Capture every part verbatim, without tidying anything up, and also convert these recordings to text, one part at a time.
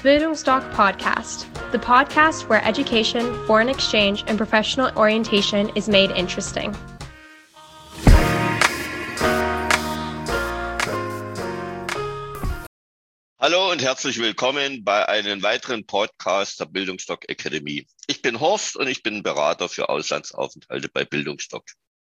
Bildungsdoc Podcast, the podcast where education, foreign exchange, and professional orientation is made interesting. Hallo und herzlich willkommen bei einem weiteren Podcast der Bildungsdoc Academy. Ich bin Horst und ich bin Berater für Auslandsaufenthalte bei Bildungsdoc.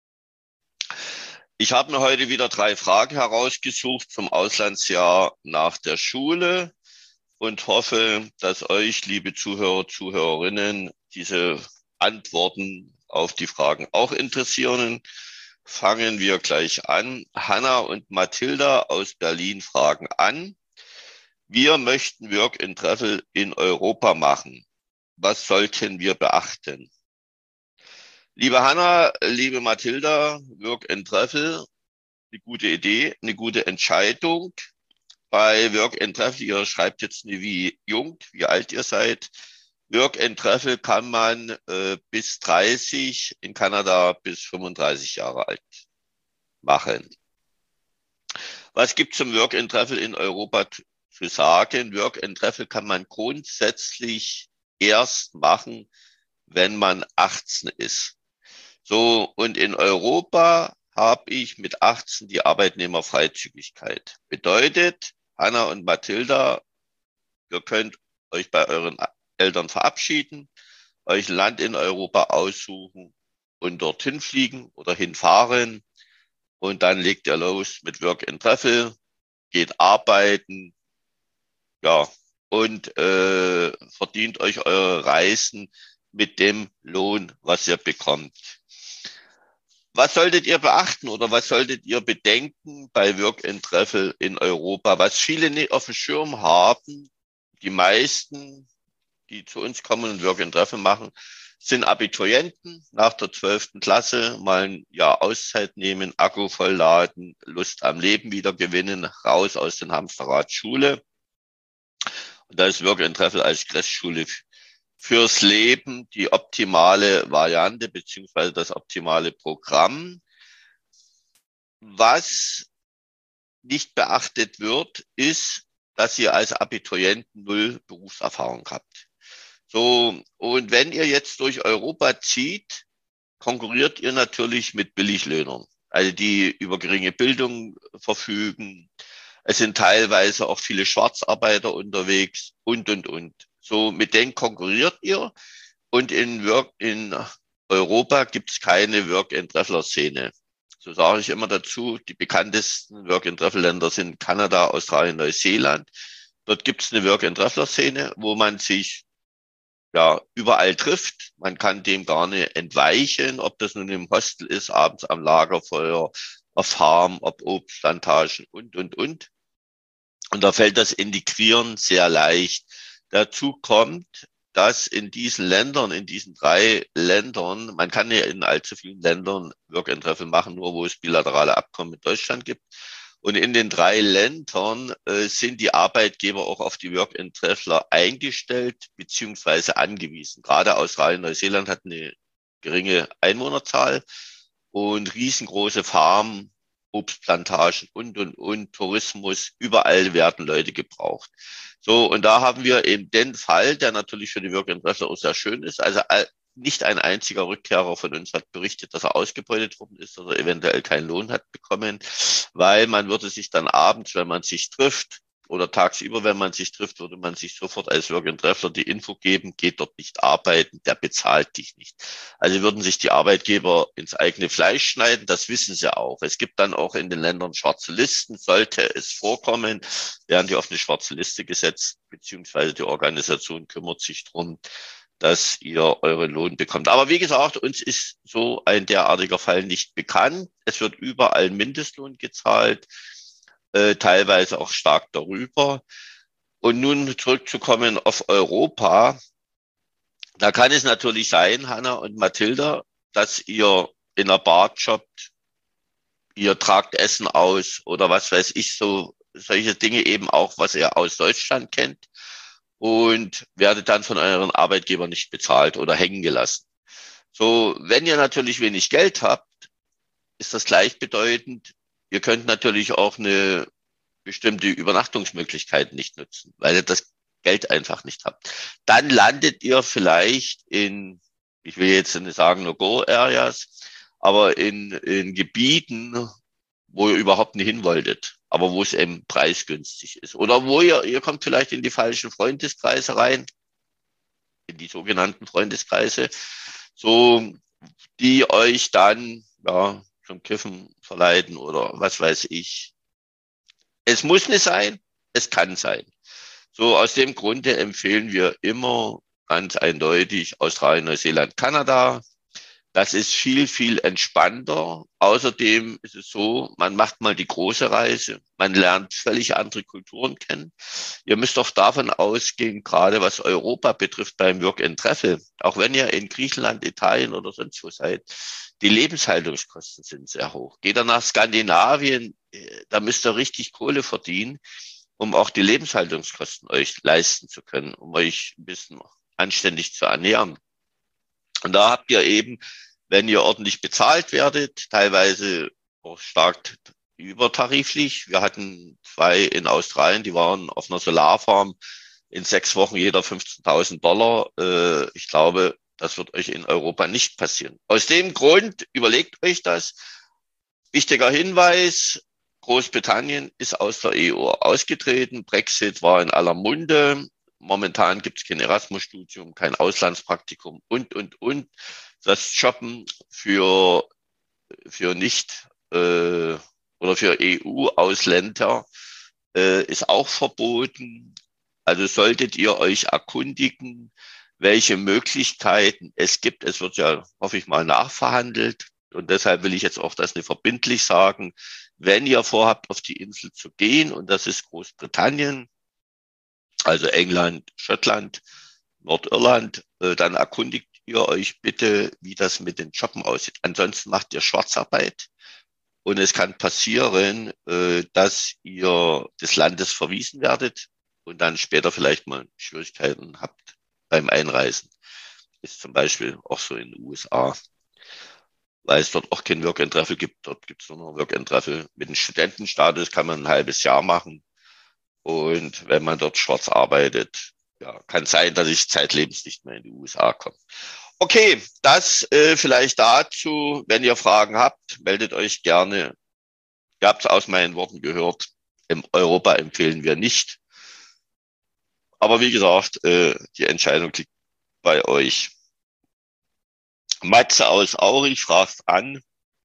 Ich habe mir heute wieder drei Fragen herausgesucht zum Auslandsjahr nach der Schule und hoffe, dass euch, liebe Zuhörer, Zuhörerinnen, diese Antworten auf die Fragen auch interessieren. Fangen wir gleich an. Hanna und Mathilda aus Berlin fragen an: Wir möchten Work and Travel in Europa machen. Was sollten wir beachten? Liebe Hanna, liebe Mathilda, Work and Travel, eine gute Idee, eine gute Entscheidung. Bei Work and Travel, ihr schreibt jetzt nicht, wie jung, wie alt ihr seid. Work and Travel kann man äh, bis dreißig, in Kanada bis fünfunddreißig Jahre alt machen. Was gibt es zum Work and Travel in Europa zu sagen? Work and Travel kann man grundsätzlich erst machen, wenn man achtzehn ist. So, und in Europa habe ich mit achtzehn die Arbeitnehmerfreizügigkeit. Bedeutet, Hanna und Mathilda, ihr könnt euch bei euren Eltern verabschieden, euch ein Land in Europa aussuchen und dorthin fliegen oder hinfahren. Und dann legt ihr los mit Work and Travel, geht arbeiten, ja, und äh, verdient euch eure Reisen mit dem Lohn, was ihr bekommt. Was solltet ihr beachten oder was solltet ihr bedenken bei Work and Travel in Europa? Was viele nicht auf dem Schirm haben, die meisten, die zu uns kommen und Work and Travel machen, sind Abiturienten nach der zwölften Klasse, mal ein Jahr Auszeit nehmen, Akku vollladen, Lust am Leben wieder gewinnen, raus aus dem Hamsterrad Schule. Und da ist Work and Travel als Crashschule fürs Leben die optimale Variante beziehungsweise das optimale Programm. Was nicht beachtet wird, ist, dass ihr als Abiturienten null Berufserfahrung habt. So, und wenn ihr jetzt durch Europa zieht, konkurriert ihr natürlich mit Billiglöhnern, also die über geringe Bildung verfügen. Es sind teilweise auch viele Schwarzarbeiter unterwegs und, und, und. So, mit denen konkurriert ihr. Und in, Work, in Europa gibt es keine Work-and-Traveler-Szene. So sage ich immer dazu, die bekanntesten Work-and-Travel-Länder sind Kanada, Australien, Neuseeland. Dort gibt es eine Work-and-Traveler-Szene, wo man sich ja überall trifft. Man kann dem gar nicht entweichen, ob das nun im Hostel ist, abends am Lagerfeuer, auf Farm, ob Obstplantagen und, und, und. Und da fällt das Integrieren sehr leicht. Dazu kommt, dass in diesen Ländern, in diesen drei Ländern, man kann ja in allzu vielen Ländern Work and Travel machen, nur wo es bilaterale Abkommen mit Deutschland gibt. Und in den drei Ländern äh, sind die Arbeitgeber auch auf die Work and Traveler eingestellt beziehungsweise angewiesen. Gerade Australien, Neuseeland hat eine geringe Einwohnerzahl und riesengroße Farmen, Obstplantagen und, und, und, Tourismus. Überall werden Leute gebraucht. So, und da haben wir eben den Fall, der natürlich für die Work and Traveler auch sehr schön ist. Also nicht ein einziger Rückkehrer von uns hat berichtet, dass er ausgebeutet worden ist oder eventuell keinen Lohn hat bekommen, weil man würde sich dann abends, wenn man sich trifft, oder tagsüber, wenn man sich trifft, würde man sich sofort als Work and Traveler die Info geben, geht dort nicht arbeiten, der bezahlt dich nicht. Also würden sich die Arbeitgeber ins eigene Fleisch schneiden, das wissen sie auch. Es gibt dann auch in den Ländern schwarze Listen, sollte es vorkommen, werden die auf eine schwarze Liste gesetzt, beziehungsweise die Organisation kümmert sich drum, dass ihr euren Lohn bekommt. Aber wie gesagt, uns ist so ein derartiger Fall nicht bekannt. Es wird überall Mindestlohn gezahlt, äh, teilweise auch stark darüber. Und nun zurückzukommen auf Europa. Da kann es natürlich sein, Hanna und Mathilda, dass ihr in einer Bar jobbt, ihr tragt Essen aus oder was weiß ich, so solche Dinge eben auch, was ihr aus Deutschland kennt, und werdet dann von euren Arbeitgebern nicht bezahlt oder hängen gelassen. So, wenn ihr natürlich wenig Geld habt, ist das gleichbedeutend. Ihr könnt natürlich auch eine bestimmte Übernachtungsmöglichkeit nicht nutzen, weil das Geld einfach nicht habt. Dann landet ihr vielleicht in, ich will jetzt nicht sagen No-Go-Areas, aber in, in Gebieten, wo ihr überhaupt nicht hin wolltet, aber wo es eben preisgünstig ist. Oder wo ihr, ihr kommt vielleicht in die falschen Freundeskreise rein, in die sogenannten Freundeskreise, so, die euch dann, ja, zum Kiffen verleiten oder was weiß ich. Es muss nicht sein, es kann sein. So, aus dem Grunde empfehlen wir immer ganz eindeutig Australien, Neuseeland, Kanada. Das ist viel, viel entspannter. Außerdem ist es so, man macht mal die große Reise. Man lernt völlig andere Kulturen kennen. Ihr müsst doch davon ausgehen, gerade was Europa betrifft beim Work and Travel, auch wenn ihr in Griechenland, Italien oder sonst wo seid, die Lebenshaltungskosten sind sehr hoch. Geht ihr nach Skandinavien, da müsst ihr richtig Kohle verdienen, um auch die Lebenshaltungskosten euch leisten zu können, um euch ein bisschen anständig zu ernähren. Und da habt ihr eben, wenn ihr ordentlich bezahlt werdet, teilweise auch stark übertariflich. Wir hatten zwei in Australien, die waren auf einer Solarfarm in sechs Wochen jeder fünfzehntausend Dollar. Äh, ich glaube, das wird euch in Europa nicht passieren. Aus dem Grund überlegt euch das. Wichtiger Hinweis, Großbritannien ist aus der E U ausgetreten. Brexit war in aller Munde. Momentan gibt es kein Erasmus-Studium, kein Auslandspraktikum und, und, und. Das Shoppen für, für nicht äh, oder für E U-Ausländer äh, ist auch verboten. Also solltet ihr euch erkundigen, welche Möglichkeiten es gibt. Es wird ja, hoffe ich mal, nachverhandelt. Und deshalb will ich jetzt auch das nicht verbindlich sagen. Wenn ihr vorhabt, auf die Insel zu gehen, und das ist Großbritannien, also England, Schottland, Nordirland, äh, dann erkundigt ihr euch bitte, wie das mit den Jobben aussieht. Ansonsten macht ihr Schwarzarbeit und es kann passieren, äh, dass ihr des Landes verwiesen werdet und dann später vielleicht mal Schwierigkeiten habt beim Einreisen. Ist zum Beispiel auch so in den U S A, weil es dort auch kein Work and Travel gibt. Dort gibt es nur noch Work and Travel. Mit dem Studentenstatus kann man ein halbes Jahr machen. Und wenn man dort schwarz arbeitet, ja, kann sein, dass ich zeitlebens nicht mehr in die U S A komme. Okay, das äh, vielleicht dazu. Wenn ihr Fragen habt, meldet euch gerne. Ihr habt es aus meinen Worten gehört. In Europa empfehlen wir nicht. Aber wie gesagt, äh, die Entscheidung liegt bei euch. Matze aus Aurich fragt an,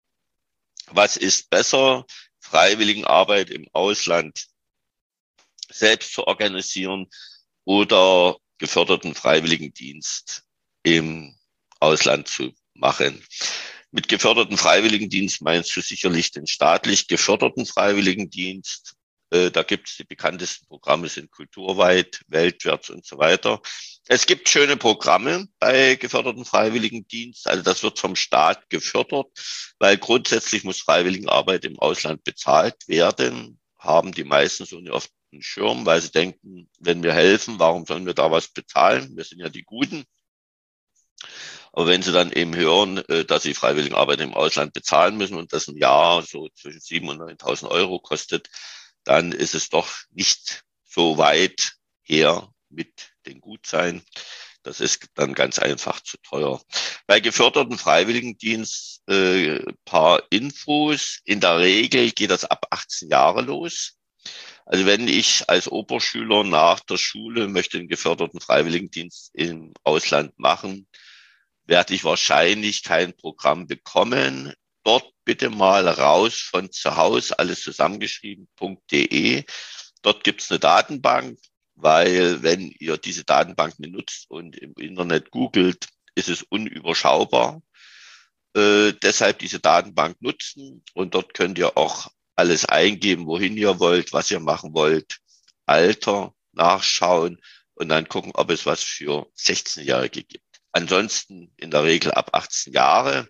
was ist besser, Freiwilligenarbeit im Ausland selbst zu organisieren oder geförderten Freiwilligendienst im Ausland zu machen. Mit geförderten Freiwilligendienst meinst du sicherlich den staatlich geförderten Freiwilligendienst. Äh, da gibt es die bekanntesten Programme, sind kulturweit, weltwärts und so weiter. Es gibt schöne Programme bei geförderten Freiwilligendienst. Also das wird vom Staat gefördert, weil grundsätzlich muss Freiwilligenarbeit im Ausland bezahlt werden. Haben die meisten so oft einen Schirm, weil sie denken, wenn wir helfen, warum sollen wir da was bezahlen? Wir sind ja die Guten. Aber wenn sie dann eben hören, dass sie Freiwilligenarbeit im Ausland bezahlen müssen und das ein Jahr so zwischen siebentausend und neuntausend Euro kostet, dann ist es doch nicht so weit her mit den Gutsein. Das ist dann ganz einfach zu teuer. Bei geförderten Freiwilligendienst äh, paar Infos. In der Regel geht das ab achtzehn Jahre los. Also wenn ich als Oberschüler nach der Schule möchte einen geförderten Freiwilligendienst im Ausland machen, werde ich wahrscheinlich kein Programm bekommen. Dort bitte mal raus von zu Hause, alles zusammengeschrieben, .de. Dort gibt es eine Datenbank, weil wenn ihr diese Datenbank nicht nutzt und im Internet googelt, ist es unüberschaubar. Äh, deshalb diese Datenbank nutzen und dort könnt ihr auch alles eingeben, wohin ihr wollt, was ihr machen wollt, Alter nachschauen und dann gucken, ob es was für sechzehnjährige gibt. Ansonsten in der Regel ab achtzehn Jahre.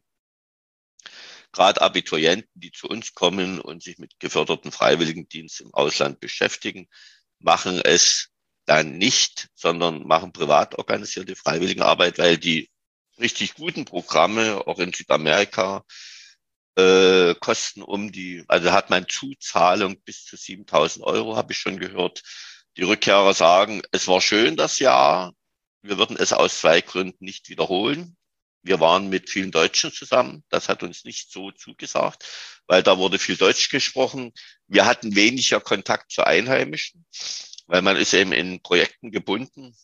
Gerade Abiturienten, die zu uns kommen und sich mit geförderten Freiwilligendienst im Ausland beschäftigen, machen es dann nicht, sondern machen privat organisierte Freiwilligenarbeit, weil die richtig guten Programme, auch in Südamerika, äh, kosten um die, also hat man Zuzahlung bis zu siebentausend Euro, habe ich schon gehört. Die Rückkehrer sagen, es war schön das Jahr. Wir würden es aus zwei Gründen nicht wiederholen. Wir waren mit vielen Deutschen zusammen. Das hat uns nicht so zugesagt, weil da wurde viel Deutsch gesprochen. Wir hatten weniger Kontakt zu Einheimischen, weil man ist eben in Projekten gebunden.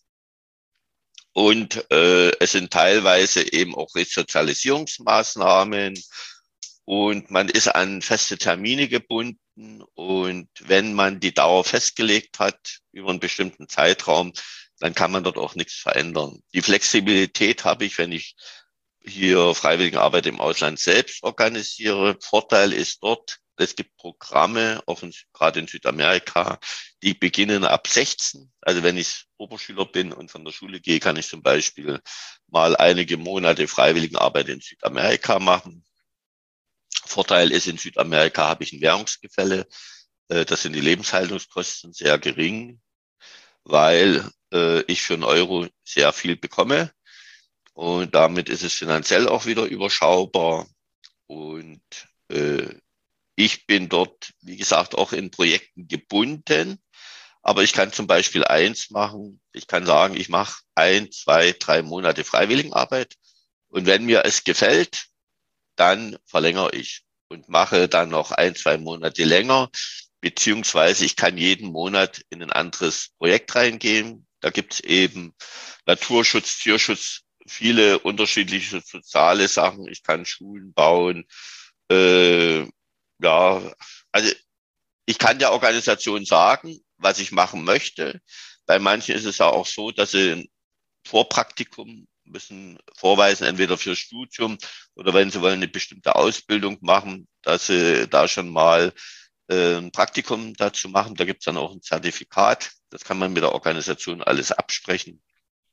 Und äh, es sind teilweise eben auch Resozialisierungsmaßnahmen und man ist an feste Termine gebunden. Und wenn man die Dauer festgelegt hat über einen bestimmten Zeitraum, dann kann man dort auch nichts verändern. Die Flexibilität habe ich, wenn ich hier Freiwilligenarbeit im Ausland selbst organisiere. Vorteil ist dort, es gibt Programme, auch in, gerade in Südamerika, die beginnen ab sechzehn. Also wenn ich Oberschüler bin und von der Schule gehe, kann ich zum Beispiel mal einige Monate Freiwilligenarbeit in Südamerika machen. Vorteil ist, in Südamerika habe ich ein Währungsgefälle. Das sind die Lebenshaltungskosten sehr gering, weil ich für einen Euro sehr viel bekomme. Und damit ist es finanziell auch wieder überschaubar. Und äh, ich bin dort, wie gesagt, auch in Projekten gebunden. Aber ich kann zum Beispiel eins machen. Ich kann sagen, ich mache ein, zwei, drei Monate Freiwilligenarbeit. Und wenn mir es gefällt, dann verlängere ich und mache dann noch ein, zwei Monate länger. Beziehungsweise ich kann jeden Monat in ein anderes Projekt reingehen. Da gibt es eben Naturschutz, Tierschutz, viele unterschiedliche soziale Sachen. Ich kann Schulen bauen. Äh, ja, also ich kann der Organisation sagen, was ich machen möchte. Bei manchen ist es ja auch so, dass sie ein Vorpraktikum müssen vorweisen, entweder fürs Studium oder wenn sie wollen eine bestimmte Ausbildung machen, dass sie da schon mal äh, ein Praktikum dazu machen. Da gibt es dann auch ein Zertifikat. Das kann man mit der Organisation alles absprechen.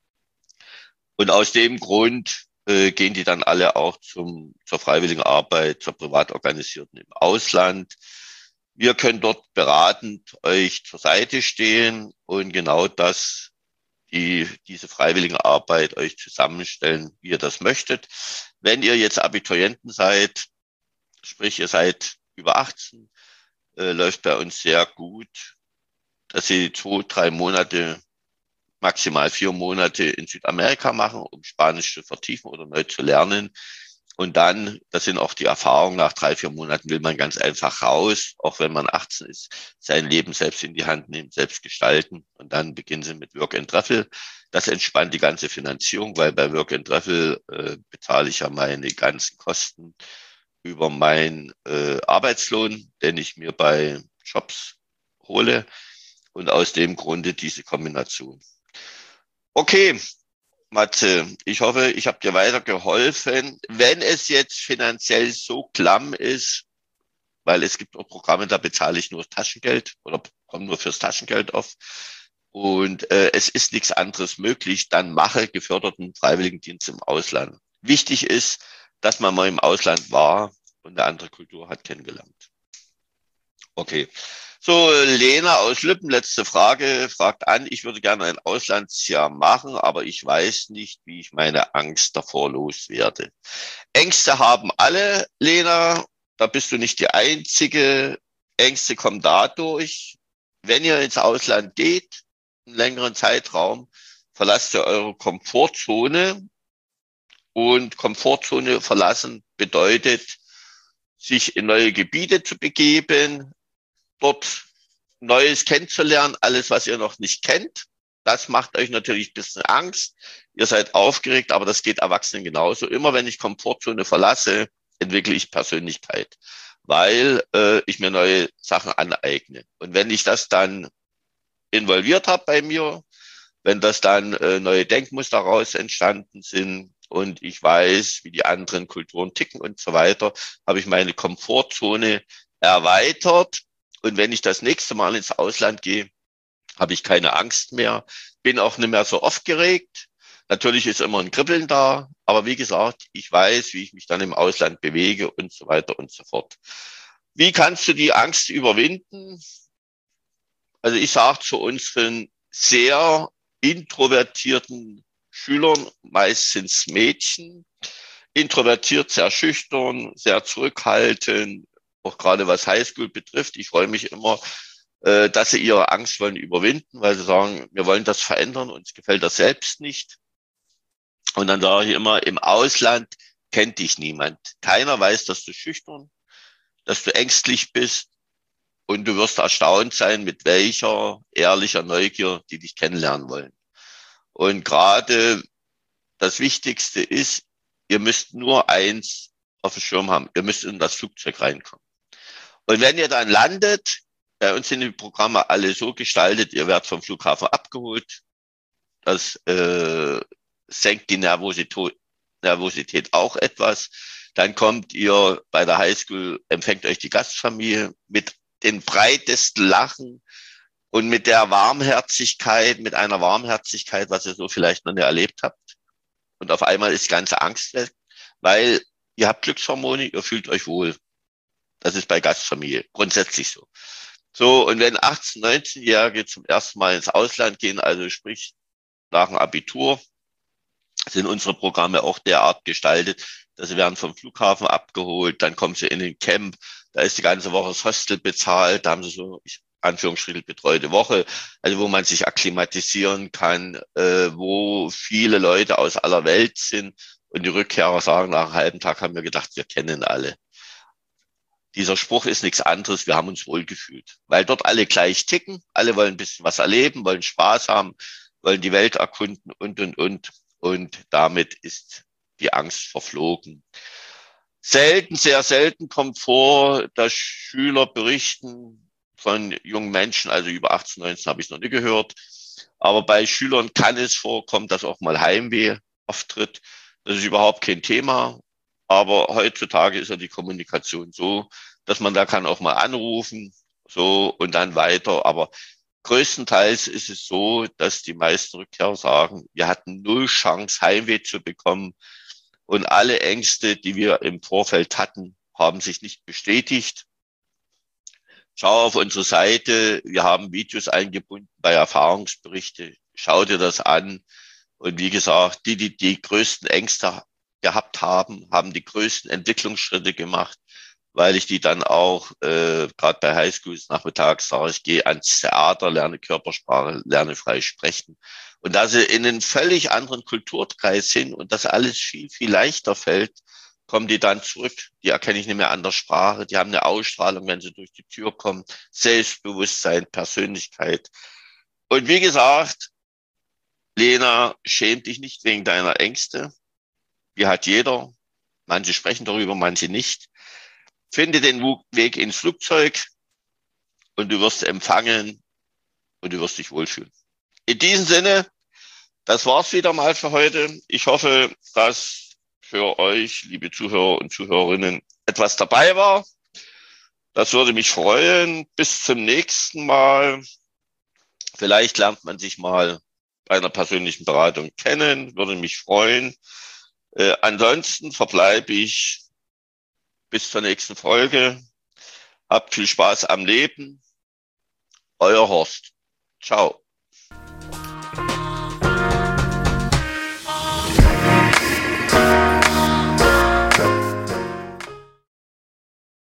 Und aus dem Grund äh, gehen die dann alle auch zum, zur freiwilligen Arbeit, zur privat organisierten im Ausland. Wir können dort beratend euch zur Seite stehen und genau das, die, diese freiwillige Arbeit euch zusammenstellen, wie ihr das möchtet. Wenn ihr jetzt Abiturienten seid, sprich ihr seid über achtzehn, äh, läuft bei uns sehr gut, dass ihr zwei, drei Monate maximal vier Monate in Südamerika machen, um Spanisch zu vertiefen oder neu zu lernen. Und dann, das sind auch die Erfahrungen, nach drei, vier Monaten will man ganz einfach raus, auch wenn man achtzehn ist, sein Leben selbst in die Hand nehmen, selbst gestalten. Und dann beginnen sie mit Work and Travel. Das entspannt die ganze Finanzierung, weil bei Work and Travel äh, bezahle ich ja meine ganzen Kosten über meinen äh, Arbeitslohn, den ich mir bei Jobs hole. Und aus dem Grunde diese Kombination. Okay, Matze, ich hoffe, ich habe dir weitergeholfen. Wenn es jetzt finanziell so klamm ist, weil es gibt auch Programme, da bezahle ich nur Taschengeld oder komme nur fürs Taschengeld auf und äh, es ist nichts anderes möglich, dann mache geförderten Freiwilligendienst im Ausland. Wichtig ist, dass man mal im Ausland war und eine andere Kultur hat kennengelernt. Okay. So, Lena aus Lübben, letzte Frage, fragt an, ich würde gerne ein Auslandsjahr machen, aber ich weiß nicht, wie ich meine Angst davor loswerde. Ängste haben alle, Lena, da bist du nicht die Einzige. Ängste kommen dadurch, wenn ihr ins Ausland geht, einen längeren Zeitraum, verlasst ihr eure Komfortzone und Komfortzone verlassen bedeutet, sich in neue Gebiete zu begeben, dort Neues kennenzulernen, alles, was ihr noch nicht kennt. Das macht euch natürlich ein bisschen Angst. Ihr seid aufgeregt, aber das geht Erwachsenen genauso. Immer wenn ich Komfortzone verlasse, entwickle ich Persönlichkeit, weil äh, ich mir neue Sachen aneigne. Und wenn ich das dann involviert habe bei mir, wenn das dann äh, neue Denkmuster daraus entstanden sind und ich weiß, wie die anderen Kulturen ticken und so weiter, habe ich meine Komfortzone erweitert. Und wenn ich das nächste Mal ins Ausland gehe, habe ich keine Angst mehr, bin auch nicht mehr so aufgeregt. Natürlich ist immer ein Kribbeln da, aber wie gesagt, ich weiß, wie ich mich dann im Ausland bewege und so weiter und so fort. Wie kannst du die Angst überwinden? Also ich sage zu unseren sehr introvertierten Schülern, meist sind es Mädchen, introvertiert, sehr schüchtern, sehr zurückhaltend, auch gerade was Highschool betrifft. Ich freue mich immer, äh, dass sie ihre Angst wollen überwinden, weil sie sagen, wir wollen das verändern, uns gefällt das selbst nicht. Und dann sage ich immer, im Ausland kennt dich niemand. Keiner weiß, dass du schüchtern, dass du ängstlich bist und du wirst erstaunt sein, mit welcher ehrlicher Neugier die dich kennenlernen wollen. Und gerade das Wichtigste ist, ihr müsst nur eins auf dem Schirm haben. Ihr müsst in das Flugzeug reinkommen. Und wenn ihr dann landet, bei uns sind die Programme alle so gestaltet, ihr werdet vom Flughafen abgeholt. Das äh, senkt die Nervosität, Nervosität auch etwas. Dann kommt ihr bei der Highschool, empfängt euch die Gastfamilie mit den breitesten Lachen und mit der Warmherzigkeit, mit einer Warmherzigkeit, was ihr so vielleicht noch nicht erlebt habt. Und auf einmal ist die ganze Angst weg, weil ihr habt Glückshormone, ihr fühlt euch wohl. Das ist bei Gastfamilie grundsätzlich so. So, und wenn achtzehn-, neunzehnjährige zum ersten Mal ins Ausland gehen, also sprich nach dem Abitur, sind unsere Programme auch derart gestaltet, dass sie werden vom Flughafen abgeholt, dann kommen sie in den Camp, da ist die ganze Woche das Hostel bezahlt, da haben sie so, ich, Anführungsstrichen, betreute Woche, also wo man sich akklimatisieren kann, äh, wo viele Leute aus aller Welt sind und die Rückkehrer sagen, nach einem halben Tag haben wir gedacht, wir kennen alle. Dieser Spruch ist nichts anderes, wir haben uns wohlgefühlt, weil dort alle gleich ticken, alle wollen ein bisschen was erleben, wollen Spaß haben, wollen die Welt erkunden und, und, und. Und damit ist die Angst verflogen. Selten, sehr selten kommt vor, dass Schüler berichten von jungen Menschen, also über achtzehn, neunzehn habe ich noch nie gehört. Aber bei Schülern kann es vorkommen, dass auch mal Heimweh auftritt. Das ist überhaupt kein Thema. Aber heutzutage ist ja die Kommunikation so, dass man da kann auch mal anrufen, so und dann weiter. Aber größtenteils ist es so, dass die meisten Rückkehrer sagen, wir hatten null Chance, Heimweh zu bekommen. Und alle Ängste, die wir im Vorfeld hatten, haben sich nicht bestätigt. Schau auf unsere Seite. Wir haben Videos eingebunden bei Erfahrungsberichte. Schau dir das an. Und wie gesagt, die, die die größten Ängste gehabt haben, haben die größten Entwicklungsschritte gemacht, weil ich die dann auch, äh, gerade bei Highschools nachmittags sage, ich gehe ans Theater, lerne Körpersprache, lerne frei sprechen. Und da sie in einen völlig anderen Kulturkreis sind und das alles viel, viel leichter fällt, kommen die dann zurück. Die erkenne ich nicht mehr an der Sprache. Die haben eine Ausstrahlung, wenn sie durch die Tür kommen. Selbstbewusstsein, Persönlichkeit. Und wie gesagt, Lena, schäm dich nicht wegen deiner Ängste. Die hat jeder. Manche sprechen darüber, manche nicht. Finde den Weg ins Flugzeug und du wirst empfangen und du wirst dich wohlfühlen. In diesem Sinne, das war's wieder mal für heute. Ich hoffe, dass für euch, liebe Zuhörer und Zuhörerinnen, etwas dabei war. Das würde mich freuen. Bis zum nächsten Mal. Vielleicht lernt man sich mal bei einer persönlichen Beratung kennen. Würde mich freuen. Äh, ansonsten verbleibe ich bis zur nächsten Folge. Habt viel Spaß am Leben. Euer Horst. Ciao.